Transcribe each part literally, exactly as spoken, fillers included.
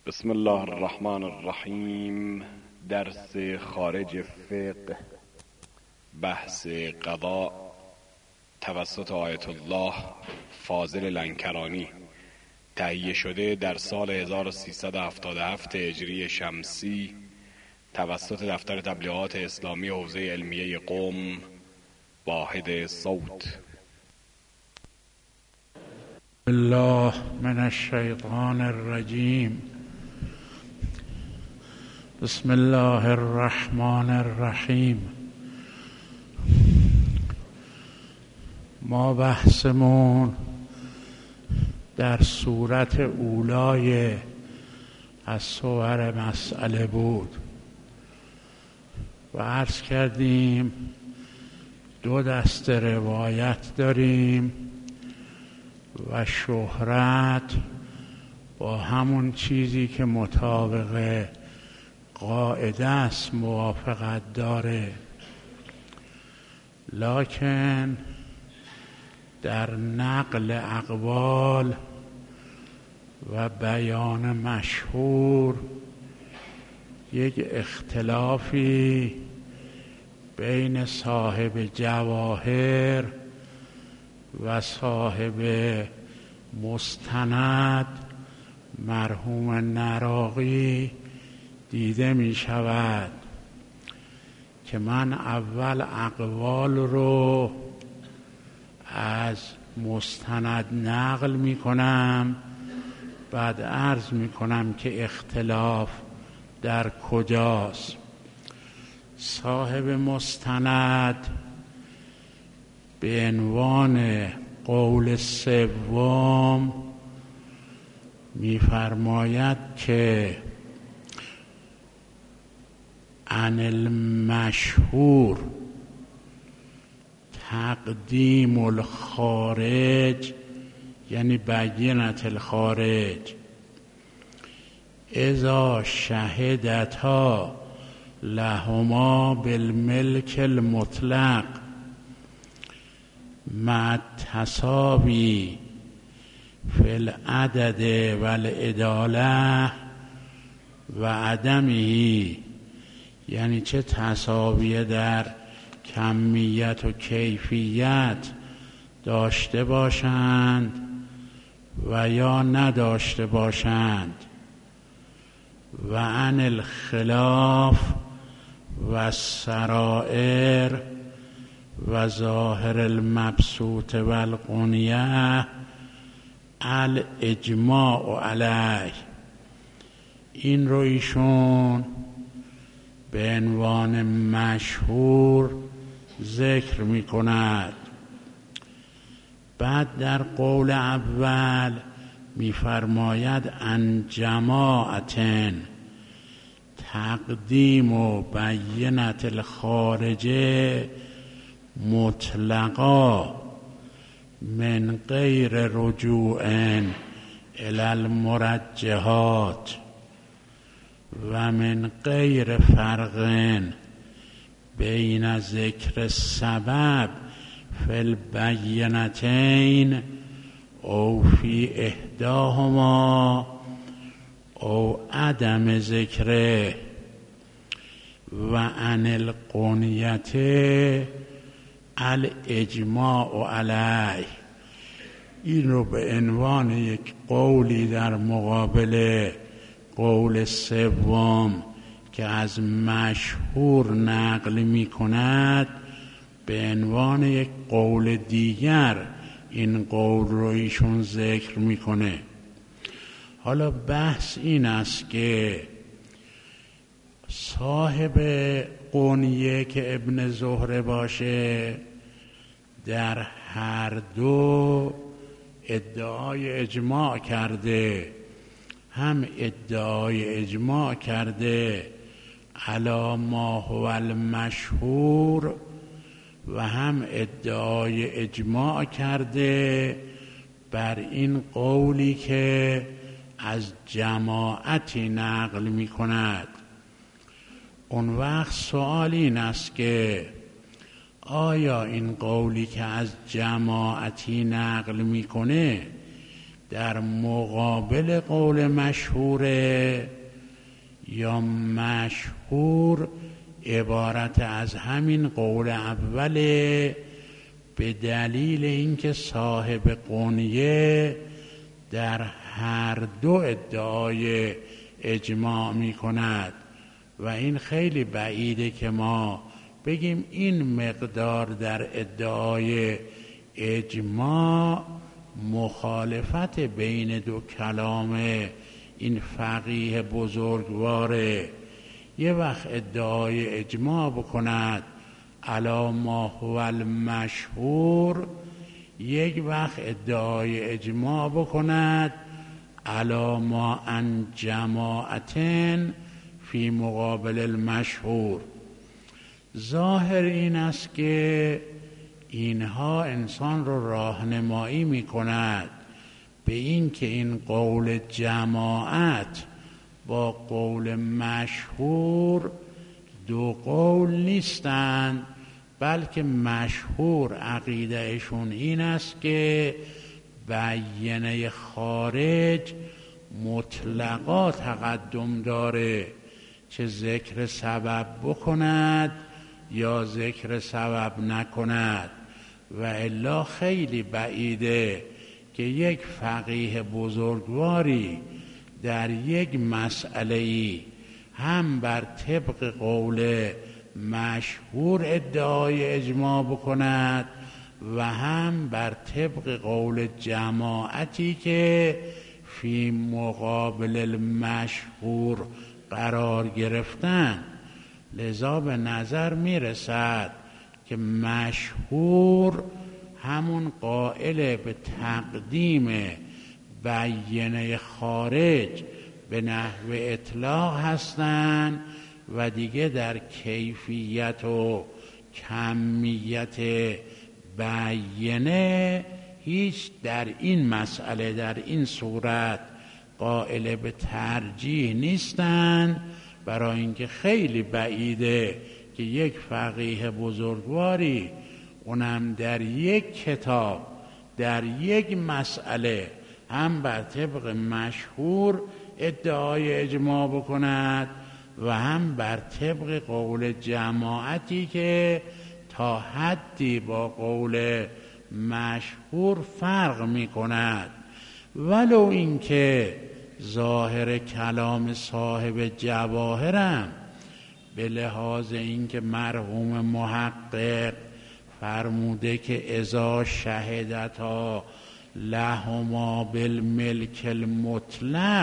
بسم الله الرحمن الرحیم. درس خارج فقه، بحث قضا توسط آیت الله فاضل لنکرانی، تهیه شده در سال هزار و سیصد و هفتاد و هفت هجری شمسی توسط دفتر تبلیغات اسلامی حوزه علمیه قم، واحد صوت. الله من الشیطان الرجیم. بسم الله الرحمن الرحیم. ما بحثمون در صورت اولای از صور مسئله بود و عرض کردیم دو دست روایت داریم و شهرت با همون چیزی که مطابق قاعده است موافقت داره، لکن در نقل اقوال و بیان مشهور یک اختلافی بین صاحب جواهر و صاحب مستند مرحوم نراقی دیده می شود که من اول اقوال رو از مستند نقل می کنم، بعد عرض می کنم که اختلاف در کجاست. صاحب مستند به عنوان قول سوم می‌فرماید که عن المشهور تقدیم الخارج، یعنی بینت الخارج، اذا شهدتا لهما بالملک المطلق مع التساوی فی العدد والعداله و عدمه، یعنی چه تساوی در کمیت و کیفیت داشته باشند و یا نداشته باشند، و عن الخلاف و سرائر و ظاهر المبسوط و القنیه الاجماع علیه. این رو ایشون به عنوان مشهور ذکر می کند. بعد در قول اول می فرماید ان جماعتن تقدیم و بینت الخارجه مطلقا من غیر رجوع الی المرجحات و من غیر فرق بین ذکر سبب فی البینتین او فی احداهما او عدم ذکره و عن القنیت الاجماع علیه. این رو به عنوان یک قولی در مقابل قول سوم که از مشهور نقل می کند به عنوان یک قول دیگر این قول رو ایشون ذکر می کنه. حالا بحث این است که صاحب قنیه که ابن زهره باشه در هر دو ادعای اجماع کرده، هم ادعای اجماع کرده علی ما هو المشهور و هم ادعای اجماع کرده بر این قولی که از جماعتی نقل می کند. اون وقت سوال این است که آیا این قولی که از جماعتی نقل میکنه در مقابل قول مشهوره یا مشهور عبارت از همین قول اوله به دلیل اینکه صاحب قنیه در هر دو ادعای اجماع می کند و این خیلی بعیده که ما بگیم این مقدار در ادعای اجماع مخالفت بین دو کلام این فقیه بزرگواره. یه وقت ادعای اجماع بکند علی ما هو المشهور، یک وقت ادعای اجماع بکند علی ما ان جماعتن فی مقابل المشهور. ظاهر این است که اینها انسان رو راهنمایی می کند به این که این قول جماعت با قول مشهور دو قول نیستند، بلکه مشهور عقیدهشون این است که بیانه خارج مطلقا تقدم داره، چه ذکر سبب بکند یا ذکر سبب نکند. و الا خیلی بعیده که یک فقیه بزرگواری در یک مسئله‌ای هم بر طبق قول مشهور ادعای اجماع بکند و هم بر طبق قول جماعتی که فی مقابل المشهور قرار گرفتن. لذا به نظر میرسد که مشهور همون قائل به تقدیم بیانه خارج به نحو اطلاق هستند و دیگه در کیفیت و کمیت بیانه هیچ در این مسئله در این صورت قائل به ترجیح نیستند، برای اینکه خیلی بعیده که یک فقیه بزرگواری اونم در یک کتاب در یک مسئله هم بر طبق مشهور ادعای اجماع بکند و هم بر طبق قول جماعتی که تا حدی با قول مشهور فرق می کند. ولو اینکه ظاهر کلام صاحب جواهرم به لحاظ اینکه مرحوم محقق فرموده که اذا شهدتا لهما بالملک المطلق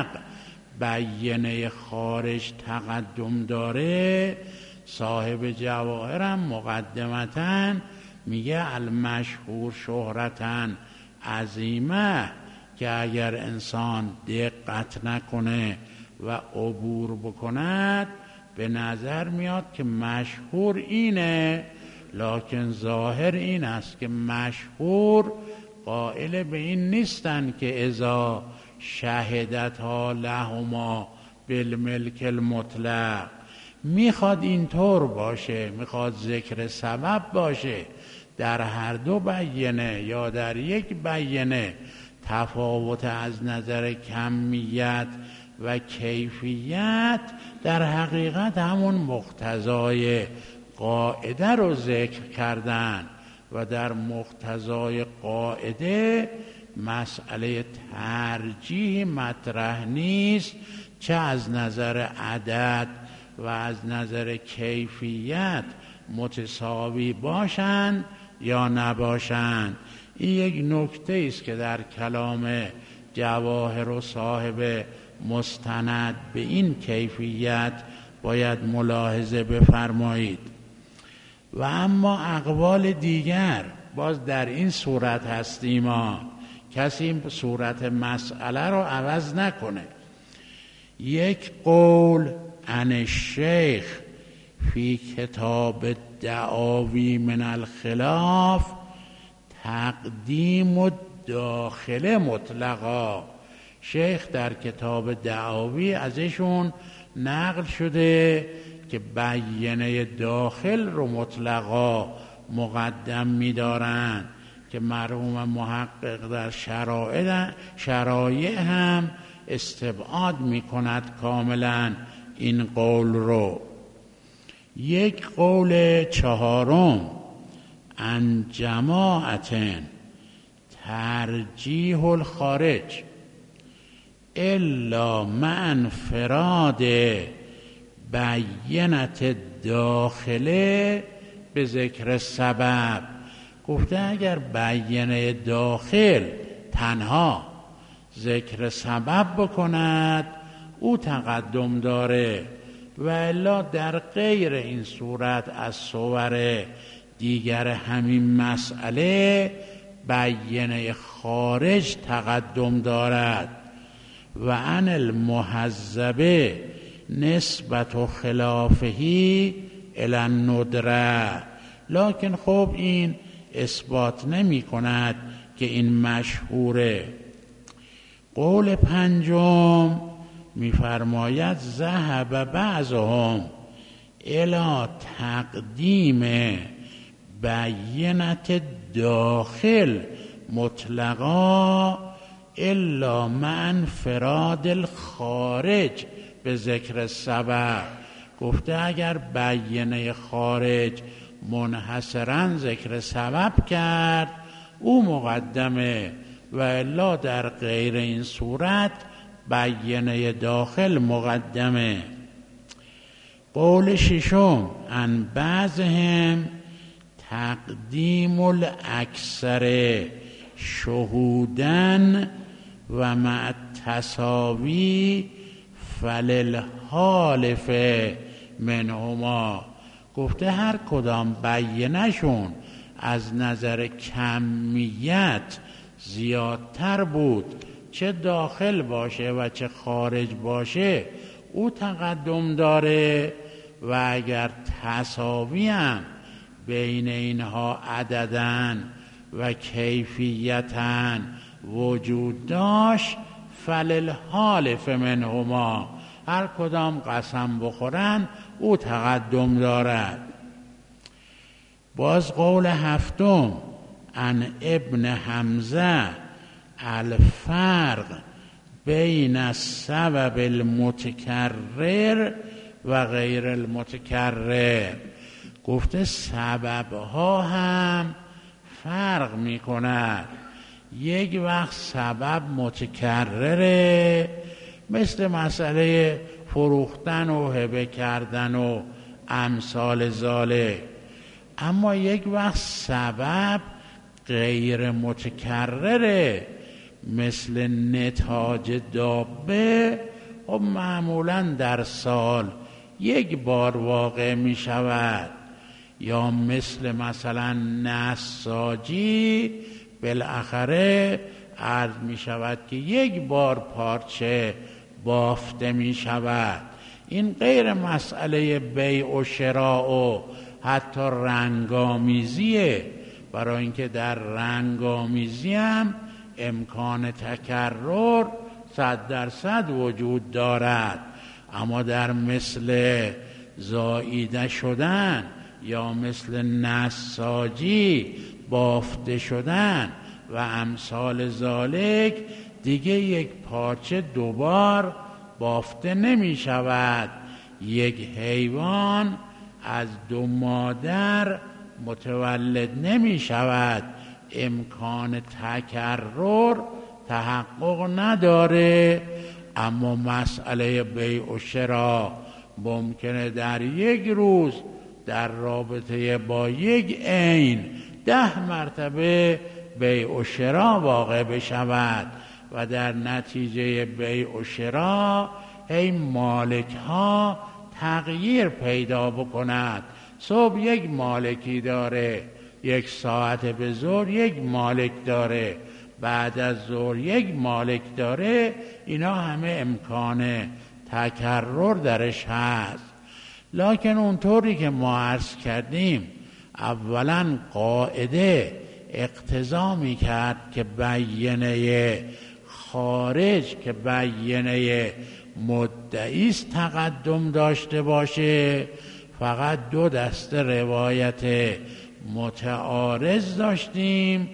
بیانه خارج تقدم داره، صاحب جواهرم مقدمتاً میگه المشهور شهرتاً عظیمه، که اگر انسان دقت نکنه و عبور بکند به نظر میاد که مشهور اینه، لکن ظاهر این است که مشهور قائل به این نیستن که اذا شهدتها لهما بالملک المطلق. میخواد اینطور باشه، میخواد ذکر سبب باشه، در هر دو بیانه یا در یک بیانه تفاوت از نظر کمیت و کیفیت در حقیقت همون مقتضای قاعده رو ذکر کردن و در مقتضای قاعده مسئله ترجیح مطرح نیست، چه از نظر عدد و از نظر کیفیت متساوی باشند یا نباشند. این یک نکته است که در کلام جواهر و صاحب مستند به این کیفیت باید ملاحظه بفرمایید. و اما اقوال دیگر باز در این صورت هستیم، ما کسی صورت مسئله رو عوض نکنه. یک قول عن الشیخ فی کتاب دعاوی من الخلاف تقدیم و داخل مطلقا. شیخ در کتاب دعاوی ازشون نقل شده که بیانه داخل رو مطلقا مقدم می دارن، که مرحوم محقق در شرایع شرایع هم استبعاد می کند کاملا این قول رو. یک قول چهارم، ان جماعتن ترجیح الخارج الا مع انفراد بینت داخله به ذکر سبب. گفته اگر بینه داخل تنها ذکر سبب بکند او تقدم داره، و الا در غیر این صورت از صور دیگر همین مسئله بینه خارج تقدم دارد. و عن المحذبه نسبت و خلافهی الی الندره. لکن خب این اثبات نمی کند که این مشهوره. قول پنجم می‌فرماید ذهب بعضهم الی تقدیم بینت داخل مطلقا الا مع انفراد الخارج به ذکر سبب. گفته اگر بینه خارج منحصراً ذکر سبب کرد او مقدمه، و الا در غیر این صورت بینه داخل مقدمه. قول ششم ان بعضهم تقدیم الاکثر شهودن و مع تساوی فللحالف منهما. گفته هر کدام بینه‌شون از نظر کمیت زیادتر بود، چه داخل باشه و چه خارج باشه او تقدم داره، و اگر تساوی هم بین اینها عددن و کیفیتن وجود داشت فللحالف منهما، هر کدام قسم بخورن او تقدم دارد. باز قول هفتم ان ابن حمزه الفرق بین السبب المتکرر و غیر المتکرر. گفته سبب ها هم فرق می کند. یک وقت سبب متکرره، مثل مسئله فروختن و هبه کردن و امثال ذالک، اما یک وقت سبب غیر متکرره، مثل نتاج دابه و معمولا در سال یک بار واقع می شود، یا مثل مثلا نساجی بالاخره عرض می شود که یک بار پارچه بافته می شود. این غیر مسئله بیع و شراء و حتی رنگامیزیه، برای اینکه در رنگامیزی هم امکان تکرر صد درصد وجود دارد، اما در مثل زاییده شدن یا مثل نساجی بافته شدن و امثال ذالک دیگه یک پارچه دوبار بافته نمی شود. یک حیوان از دو مادر متولد نمی شود، امکان تکرر تحقق نداره. اما مسئله بیع و شراء ممکنه در یک روز در رابطه با یک عین ده مرتبه بیع و شراء واقع بشود و در نتیجه بیع و شراء هی مالک ها تغییر پیدا بکند. صبح یک مالکی داره، یک ساعت به ظهر یک مالک داره، بعد از ظهر یک مالک داره. اینا همه امکان تکرر درش هست. لکن اونطوری که ما عرض کردیم، اولا قاعده اقتضا می کرد که بینه خارج که بینه مدعیست تقدم داشته باشه. فقط دو دسته روایت متعارض داشتیم،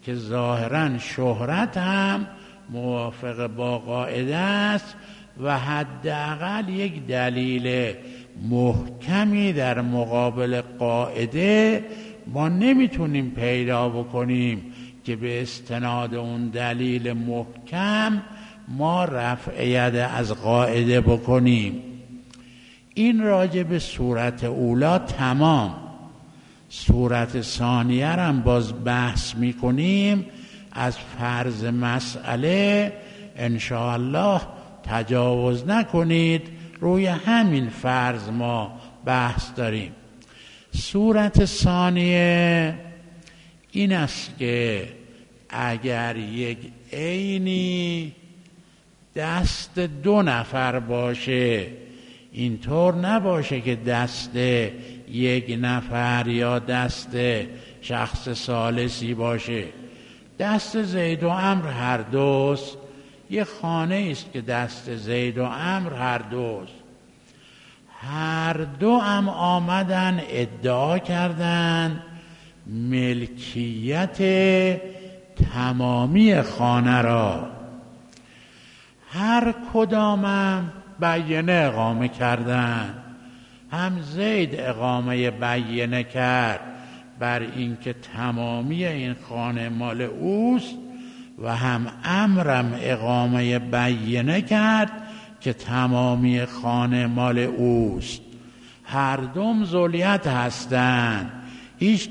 که ظاهراً شهرت هم موافق با قاعده است و حداقل یک دلیل محکمی در مقابل قاعده ما نمیتونیم پیدا بکنیم که به استناد اون دلیل محکم ما رفع ید از قاعده بکنیم. این راجع به صورت اولا تمام. صورت ثانیه هم باز بحث میکنیم. از فرض مسئله انشاءالله تجاوز نکنید، روی همین فرض ما بحث داریم. صورت ثانیه این است که اگر یک عینی دست دو نفر باشه، اینطور نباشه که دست یک نفر یا دست شخص ثالثی باشه، دست زید و عمرو هر دوست، یه خانه است که دست زید و عمرو هر دوست، هر دو هم آمدن ادعا کردن ملکیت تمامی خانه را، هر کدامم بیانه اقامه کردن. هم زید اقامه بیانه کرد بر اینکه تمامی این خانه مال اوست و هم عمرم اقامه بیانه کرد که تمامی خانه مال اوست. هر دوم ذولیت هستند، هیچ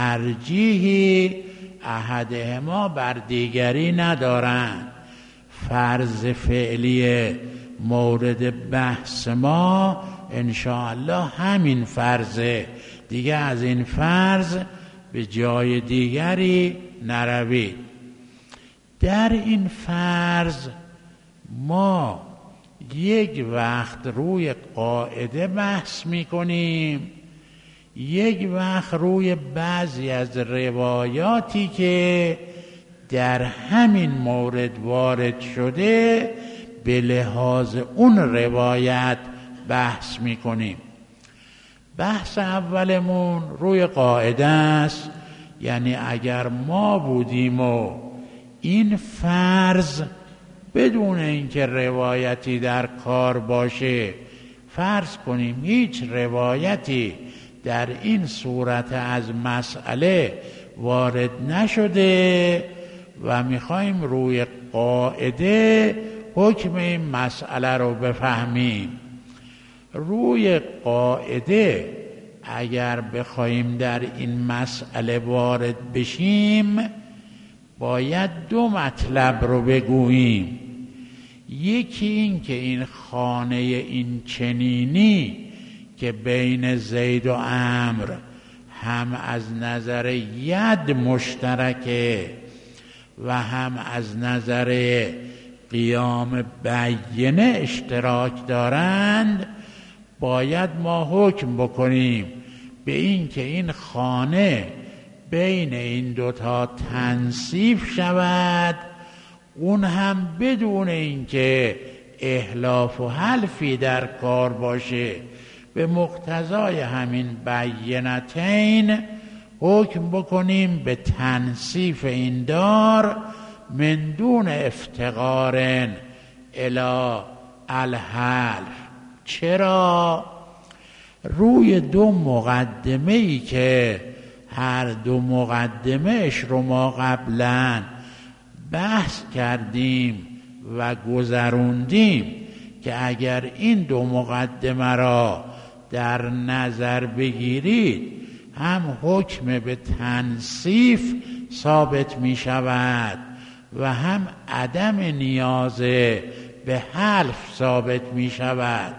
ترجیحی احدهما بر دیگری ندارند. فرض فعلی مورد بحث ما انشاءالله همین فرضه، دیگه از این فرض به جای دیگری نروید. در این فرض ما یک وقت روی قاعده بحث میکنیم، یک وقت روی بعضی از روایاتی که در همین مورد وارد شده به لحاظ اون روایت بحث میکنیم. بحث اولمون روی قاعده است، یعنی اگر ما بودیم و این فرض بدون اینکه روایتی در کار باشه، فرض کنیم هیچ روایتی در این صورت از مسئله وارد نشده و میخوایم روی قاعده حکم این مسئله رو بفهمیم. روی قاعده اگر بخوایم در این مسئله وارد بشیم باید دو مطلب رو بگوییم. یکی این که این خانه این چنینی که بین زید و عمرو هم از نظر ید مشترکه و هم از نظر قیام بیانه اشتراک دارند، باید ما حکم بکنیم به این که این خانه بین این دوتا تنصیف شود، اون هم بدون اینکه احلاف و حلفی در کار باشه، به مقتضای همین بینتین حکم بکنیم به تنصیف این دار من دون افتقار الی الحلف. چرا؟ روی دو مقدمه ای که هر دو مقدمهش رو ما قبلا بحث کردیم و گذروندیم که اگر این دو مقدمه را در نظر بگیرید هم حکم به تنصیف ثابت می شود و هم عدم نیاز به حلف ثابت می شود.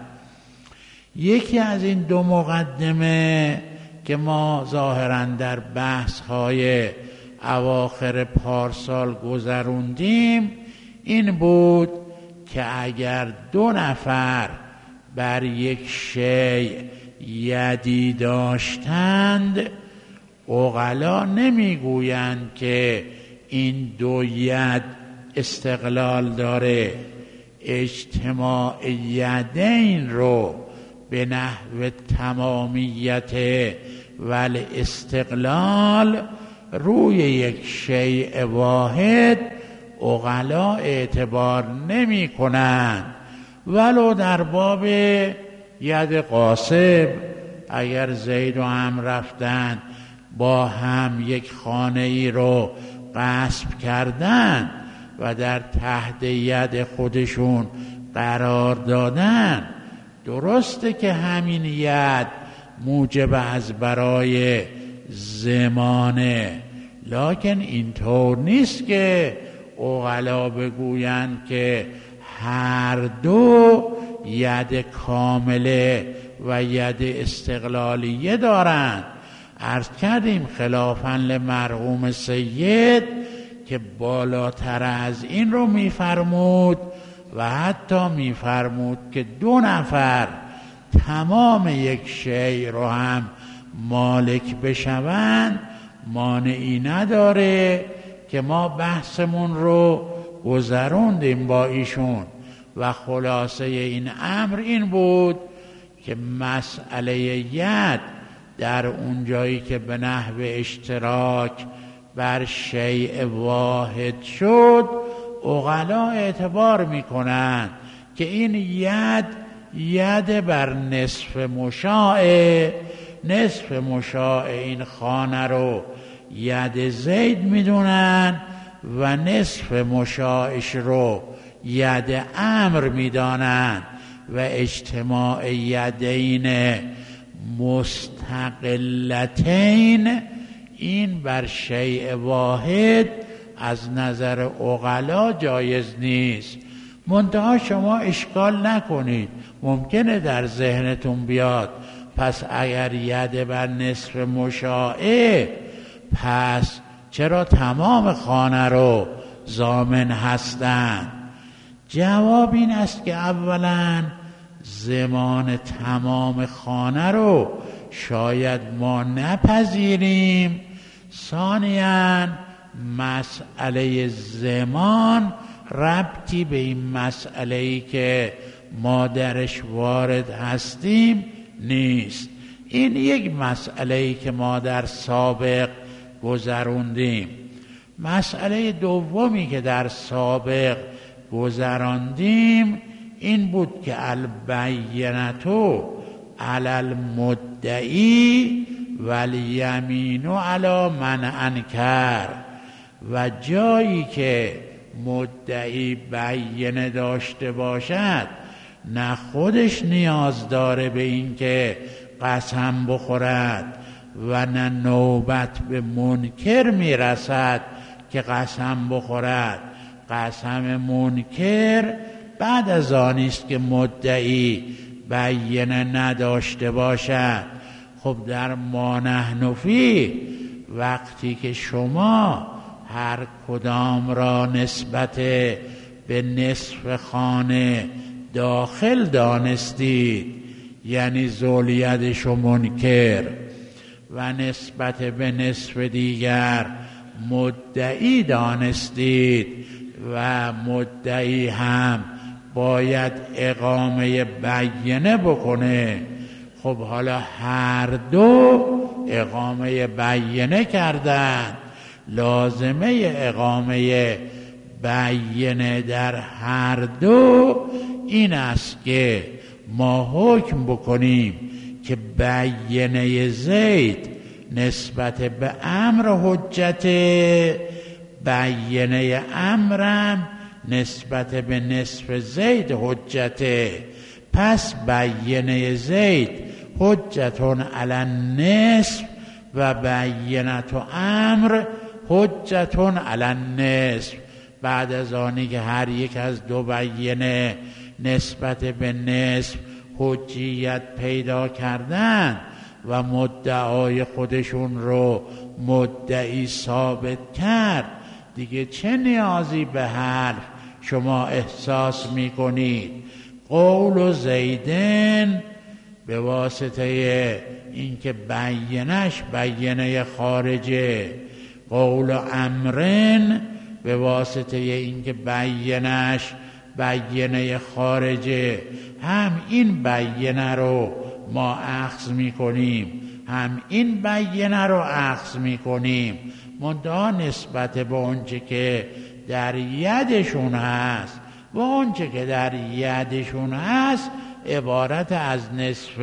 یکی از این دو مقدمه که ما ظاهراً در بحث‌های اواخر پارسال گذروندیم این بود که اگر دو نفر بر یک شیء یدی داشتند، عقلا نمیگویند که این دو ید استقلال داره، اجتماع یدین رو به نحو تمامیت ولی استقلال روی یک شیء واحد عقلا اعتبار نمی کنند. ولو در باب ید قاسب اگر زید و عمرو رفتن با هم یک خانه ای رو غصب کردن و در تحت ید خودشون قرار دادن، درسته که همین ید موجب از برای زمانه، لکن اینطور نیست که عقلا بگویند که هر دو ید کامله و ید استقلالیه دارند. عرض کردیم خلافاً لمرحوم سید که بالاتر از این رو میفرمود و حتی میفرمود که دو نفر تمام یک شیء رو هم مالک بشوند، مانعی نداره که ما بحثمون رو گذروندیم با ایشون و خلاصه این امر این بود که مسئله ید در اون جایی که به نحو اشتراک بر شیء واحد شد، عقلا اعتبار میکنند که این ید ید بر نصف مشاع، نصف مشاع این خانه رو ید زید میدونن و نصف مشاعش رو ید عمرو میدانند و اجتماع یدین مستقلتین این بر شیء واحد از نظر عقلا جایز نیست. منتها شما اشکال نکنید، ممکنه در ذهنتون بیاد پس اگر ید بر نصف مشاعه پس چرا تمام خانه رو ضامن هستند؟ جواب این است که اولا زمان تمام خانه رو شاید ما نپذیریم، ثانیاً مسئله زمان ربطی به این مسئله‌ای که ما درش وارد هستیم نیست. این یک مسئله‌ای که ما در سابق گذروندیم. مسئله دومی که در سابق گذراندیم این بود که البینةو علی المدعی والیمین علی من انکر، و جایی که مدعی بینه داشته باشد نه خودش نیاز داره به این که قسم بخورد و نه نوبت به منکر میرسد که قسم بخورد. قسم منکر بعد از آنی است که مدعی بینه نداشته باشد. خب در ما نحن فیه وقتی که شما هر کدام را نسبت به نصف خانه داخل دانستید، یعنی زولیتش و منکر، و نسبت به نصف دیگر مدعی دانستید و مدعی هم باید اقامه بینه بکنه، خب حالا هر دو اقامه بینه کردن. لازمه اقامه بینه در هر دو این است که ما حکم بکنیم که بینه زید نسبت به امر حجت، بینه امرم نسبت به نصف زید حجت. پس بینه زید حجتون علی النصف و بینت امر حجتون علی النصف. بعد از آنی که هر یک از دو بینه نسبت به نصف حجیت پیدا کردن و مدعای خودشون رو مدعی ثابت کرد، دیگه چه نیازی به حرف شما احساس میکنید؟ قول و زیدن به واسطه اینکه بینش بینه خارجه، قول و امرن به واسطه اینکه بینش بینه خارجه، هم این بینه رو ما اخذ میکنیم هم این بینه رو اخذ میکنیم. منتها نسبت به اونچه که در یدشون هست و اونچه که در یدشون هست عبارت از نصف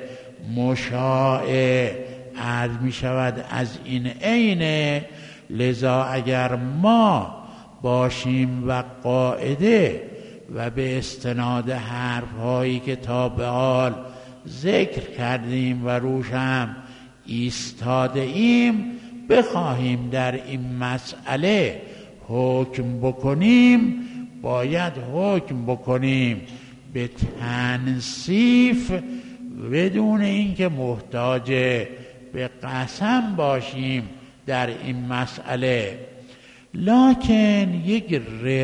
مشاع عرض می شود از این عینه. لذا اگر ما باشیم و قاعده و به استناد حرف هایی که تا به حال ذکر کردیم و روش هم ایستاده ایم بخواهیم در این مسئله حکم بکنیم، باید حکم بکنیم به تنصیف بدون اینکه محتاج به قسم باشیم در این مسئله. لکن یک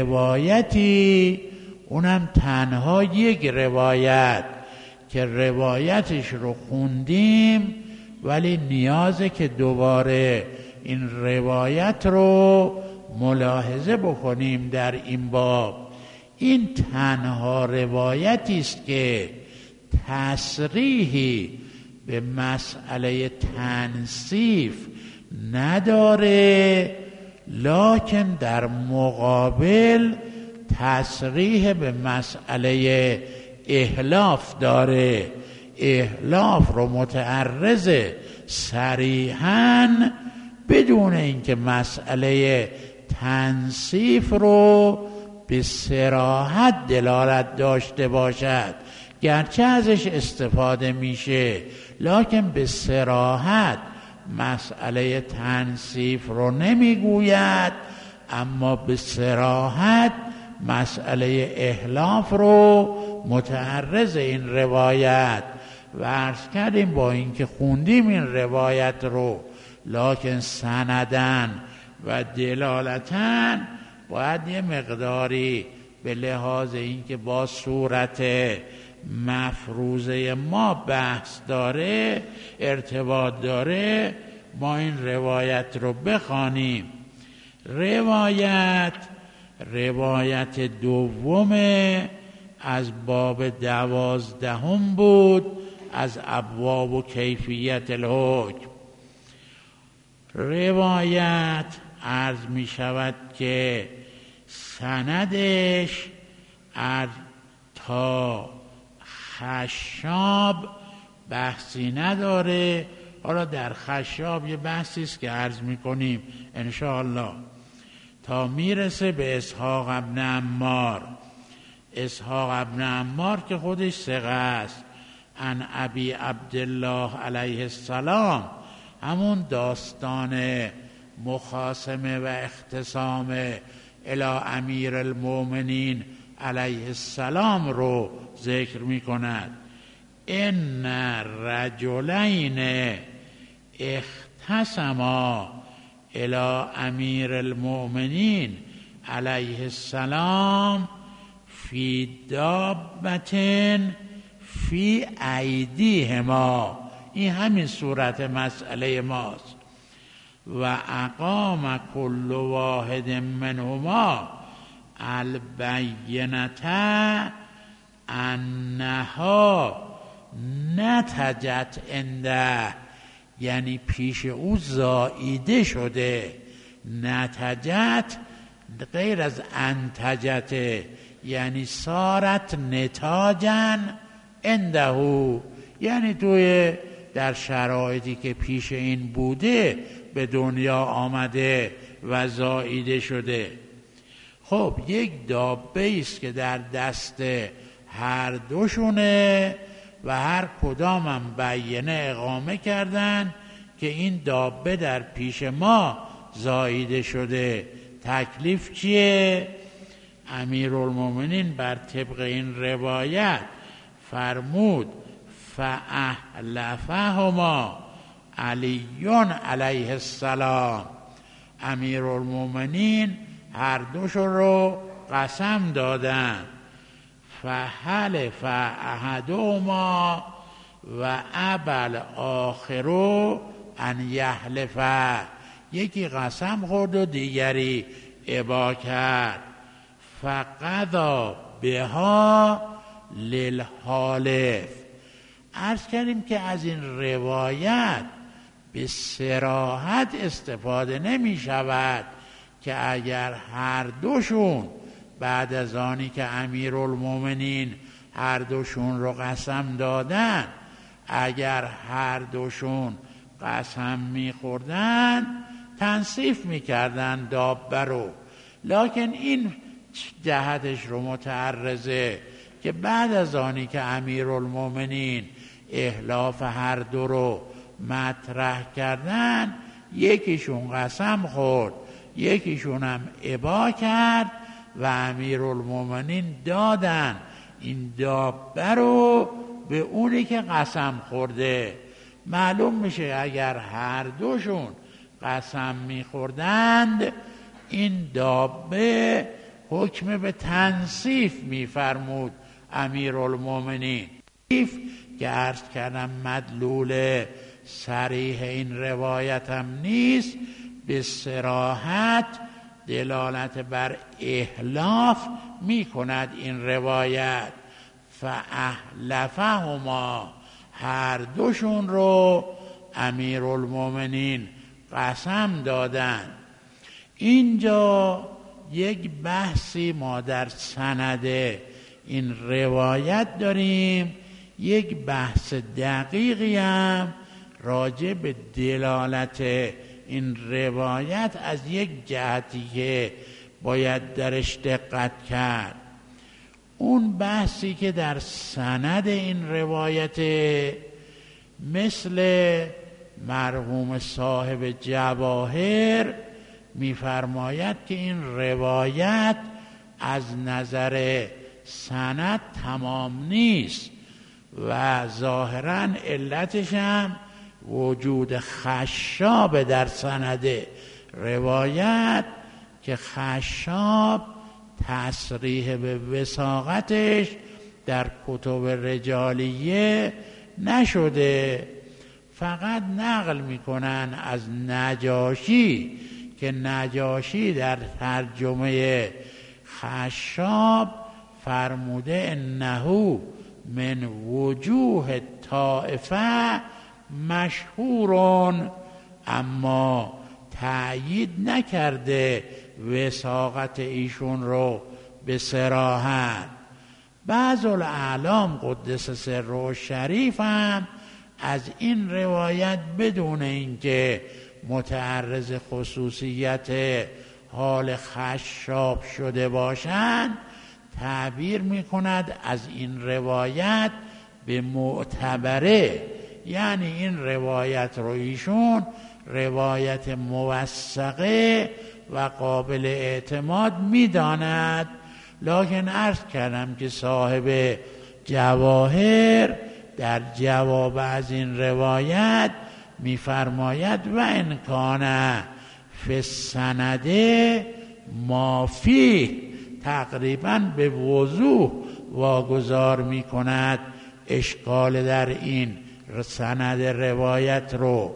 روایتی، اونم تنها یک روایت که روایتش رو خوندیم ولی نیازه که دوباره این روایت رو ملاحظه بکنیم در این باب. این تنها روایتی است که تصریحی به مسئله تنصیف نداره، لکن در مقابل تصریح به مسئله احلاف داره. احلاف رو متعرض صریحاً بدون اینکه مسئله تنصیف رو به صراحت دلالت داشته باشد، گرچه ازش استفاده میشه لکن به صراحت مسئله تنصیف رو نمیگوید، اما به صراحت مسئله احلاف رو متعرض این روایت و عرض کردیم با اینکه خوندیم این روایت رو لکن سندن و دلالتن باید یه مقداری به لحاظ اینکه با صورت مفروضه ما بحث داره، ارتباط داره، ما این روایت رو بخوانیم. روایت روایت دوم از باب دوازدهم بود از ابواب و کیفیت الحکم. روایت عرض می شود که سندش از تا خشاب بحثی نداره. حالا در خشاب یه بحثی است که عرض می کنیم انشاءالله تا میرسه به اسحاق ابن عمار. اسحاق ابن عمار که خودش ثقه است، عن ابی عبدالله علیه السلام، همون داستان مخاصمه و اختصام الی امیر المؤمنین علیه السلام رو ذکر می کند. ان رجلین اختصما الی امیر المؤمنین علیه السلام فی دابتن فی ایدیهما. این همین صورت مسئله ماست. و اقام کل واحد منهما البینة انها نتجت عنده، یعنی پیش او زائیده شده. نتجت غیر از انتجت، یعنی صارت نتاجن عنده، یعنی توی در شرایطی که پیش این بوده به دنیا آمده و زائیده شده. خب یک دابه است که در دست هر دوشونه و هر کدام هم بیانه اقامه کردن که این دابه در پیش ما زائیده شده. تکلیف چیه؟ امیرالمومنین بر طبق این روایت فرمود فاحلفهما علیون علیه السلام. امیرالمومنین هر دوشو رو قسم دادن. فحلف احدهما و ابل آخرو ان یحلف، یکی قسم خورد و دیگری ابا کرد. فقضا بها للحالف. عرض کردیم که از این روایت به صراحت استفاده نمی شود که اگر هر دوشون بعد از آنی که امیرالمومنین هر دوشون رو قسم دادن، اگر هر دوشون قسم میخوردن تنصیف میکردن دابه رو، لکن این جهتش رو متعرضه که بعد از آنی که امیرالمومنین احلاف هر دو رو مطرح کردن، یکیشون قسم خورد یکیشون هم ابا کرد و امیرالمومنین دادن این دابه رو به اونی که قسم خورده. معلوم میشه اگر هر دوشون قسم میخوردند این دابه حکم به تنصیف میفرمود امیرالمومنین، که عرض کردم مدلول صریح این روایت هم نیست، به صراحت دلالت بر احلاف می کند این روایت. فاحلفهما، هر دوشون رو امیرالمومنین قسم دادن. اینجا یک بحثی ما در سند این روایت داریم، یک بحث دقیقی هم راجع به دلالت این روایت از یک جهتی که باید درش دقت کرد. اون بحثی که در سند این روایت مثل مرحوم صاحب جواهر میفرماید که این روایت از نظر سند تمام نیست و ظاهراً علتش هم وجود خشاب در سند روایت که خشاب تصریح به وثاقتش در کتب رجالیه نشده، فقط نقل میکنن از نجاشی که نجاشی در ترجمه خشاب فرموده انه من وجوه طائفه مشهورون، اما تأیید نکرده وثاقت ایشون رو به صراحت. بعض الاعلام قدس سره شریف هم از این روایت بدون اینکه متعرض خصوصیت حال خشاب شده باشند تعبیر می کند از این روایت به معتبره، یعنی این روایت رو ایشون روایت موثقه و قابل اعتماد می داند. لکن عرض کردم که صاحب جواهر در جواب از این روایت می فرماید و ان کان فی السند ما فیه، تقریبا به وضوح واگذار می کند اشکال در این سند روایت رو.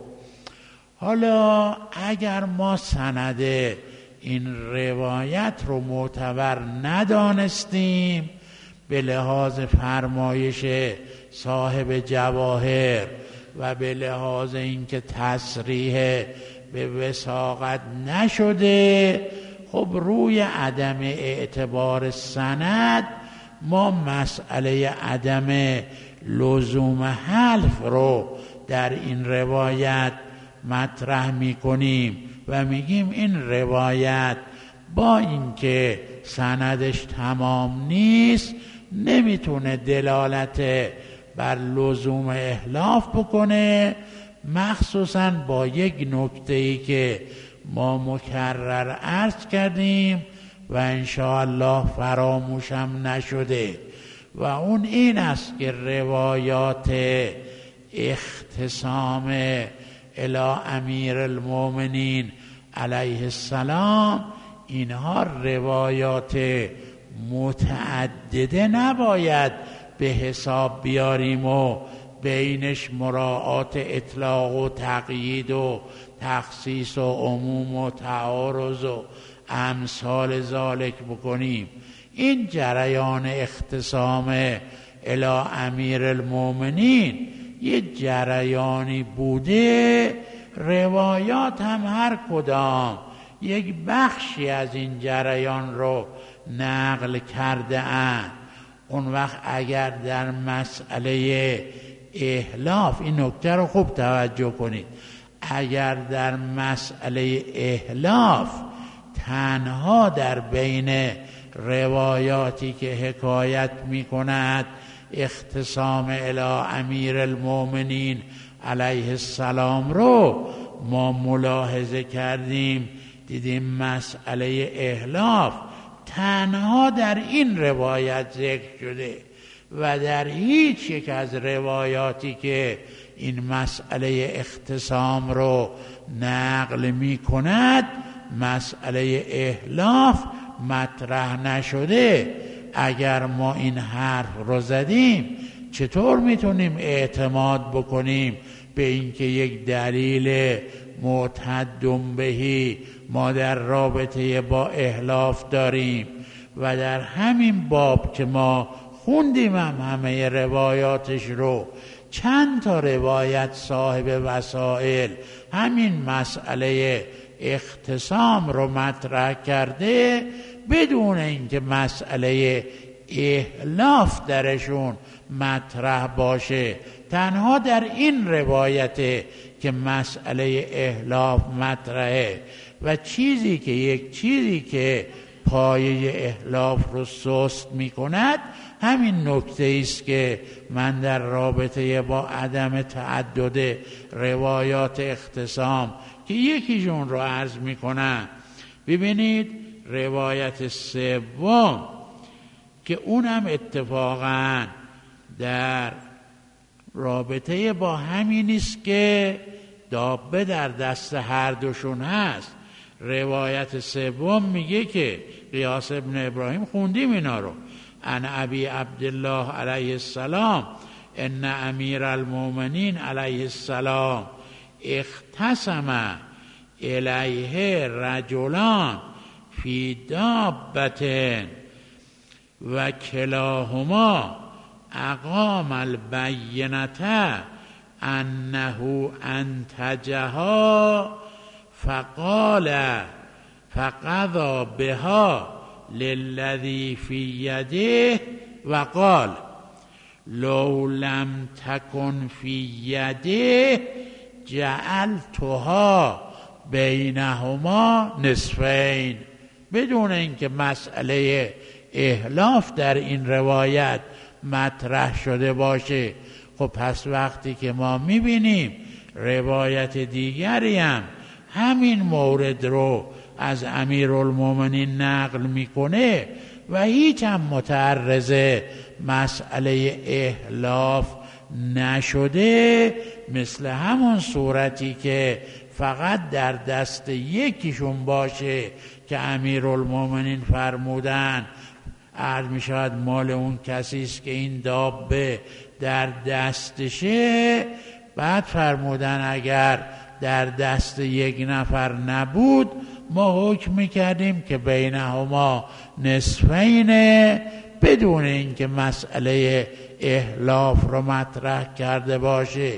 حالا اگر ما سند این روایت رو معتبر ندانستیم به لحاظ فرمایش صاحب جواهر و به لحاظ اینکه تصریح به وثاقت نشده، خب روی عدم اعتبار سند ما مسئله عدم لزوم حلف رو در این روایت مطرح می کنیم و میگیم این روایت با اینکه سندش تمام نیست نمیتونه دلالت بر لزوم احلاف بکنه، مخصوصاً با یک نکته‌ای که ما مکرر عرض کردیم و انشاءالله فراموشم نشده و اون این است که روایات اختصام الی امیر المؤمنین علیه السلام اینها روایات متعدده نباید به حساب بیاریم و بینش مراعات اطلاق و تقیید و تخصیص و عموم و تعارض و امثال ذالک بکنیم. این جریان اختصام الی امیر المؤمنین یه جریانی بوده روایات هم هر کدام یک بخشی از این جریان رو نقل کرده اند. اون وقت اگر در مسئله احلاف، این نکته رو خوب توجه کنید، اگر در مسئله احلاف تنها در بین روایاتی که حکایت می کند اختصام الی امیر المؤمنین علیه السلام رو ما ملاحظه کردیم، دیدیم مسئله احلاف تنها در این روایت ذکر شده و در هیچ یک از روایاتی که این مسئله اختصام رو نقل می کند مسئله احلاف مطرح نشده. اگر ما این حرف رو زدیم چطور میتونیم اعتماد بکنیم به اینکه یک دلیل معتد بهی ما در رابطه با احلاف داریم؟ و در همین باب که ما خوندیم هم همه روایاتش رو، چند تا روایت صاحب وسائل همین مسئله اختصام رو مطرح کرده بدون اینکه مسئله احلاف درشون مطرح باشه. تنها در این روایته که مسئله احلاف مطرحه و چیزی که یک چیزی که پایه احلاف رو سست می کند همین نکته است که من در رابطه با عدم تعدد روایات اختصام که یکیشون رو عرض می کنم. ببینید روایت سوم که اونم اتفاقا در رابطه با همین است که دابه در دست هر دوشون هست. روایت سوم میگه که قیاس ابن ابراهیم خوندیم اینا رو، ان ابی عبدالله علیه السلام ان امیر المؤمنین علیه السلام اختصم الیه رجلان فی دابة و کلاهما اقام البینة انه انتجها فقال فقضى بها للذی فی یده وقال لو لم تکن فی یده جعلتها بینهما نصفین، بدون اینکه مسئله احلاف در این روایت مطرح شده باشه. خب پس وقتی که ما میبینیم روایت دیگری هم همین مورد رو از امیرالمومنین نقل میکنه و هیچ هم متعرض مسئله احلاف نشده، مثل همون صورتی که فقط در دست یکیشون باشه که امیرالمومنین فرمودن عرض می شود مال اون کسی است که این دابه در دستشه، بعد فرمودن اگر در دست یک نفر نبود ما حکم میکردیم که بینهما نصفین، بدون اینکه مسئله احلاف رو مطرح کرده باشه.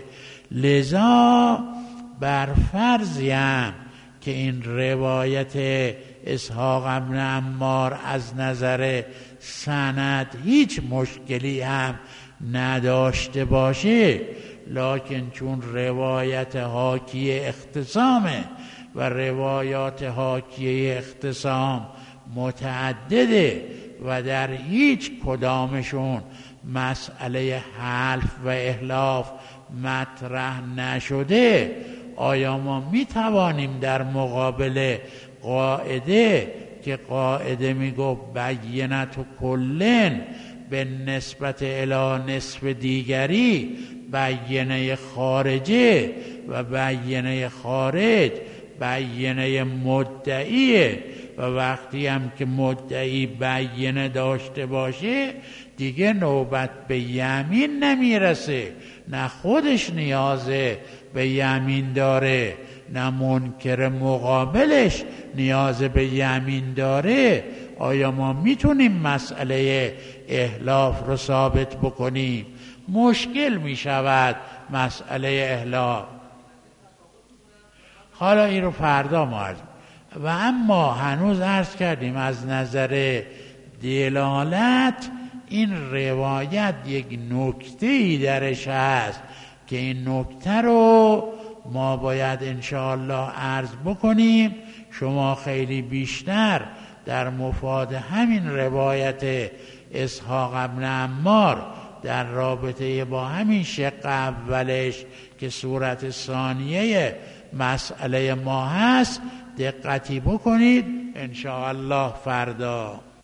لذا بر فرضی هم که این روایت اسحاق بن عمار از نظر سند هیچ مشکلی هم نداشته باشه، لکن چون روایت حاکی اختصامه و روایات حاکی اختصام متعدده و در هیچ کدامشون مسئله حلف و احلاف مطرح نشده، آیا ما می توانیم در مقابل قاعده که قاعده می گفت بینت و کلن به نسبت الی نصف دیگری بینه خارجه و بینه خارج بینه مدعیه و وقتی هم که مدعی بینه داشته باشه دیگه نوبت به یمین نمیرسه، نه خودش نیاز به یمین داره نه منکر مقابلش نیاز به یمین داره. آیا ما میتونیم مسئله احلاف رو ثابت بکنیم؟ مشکل میشود مسئله احلاف. حالا این رو فردا ما عرض. و اما هنوز عرض کردیم از نظر دلالت این روایت یک نکته‌ای درش هست که این نکته رو ما باید انشاءالله عرض بکنیم. شما خیلی بیشتر در مفاد همین روایت اسحاق بن عمار در رابطه با همین شق اولش که صورت ثانیه مسئله ما هست دقتی بکنید انشاءالله فردا.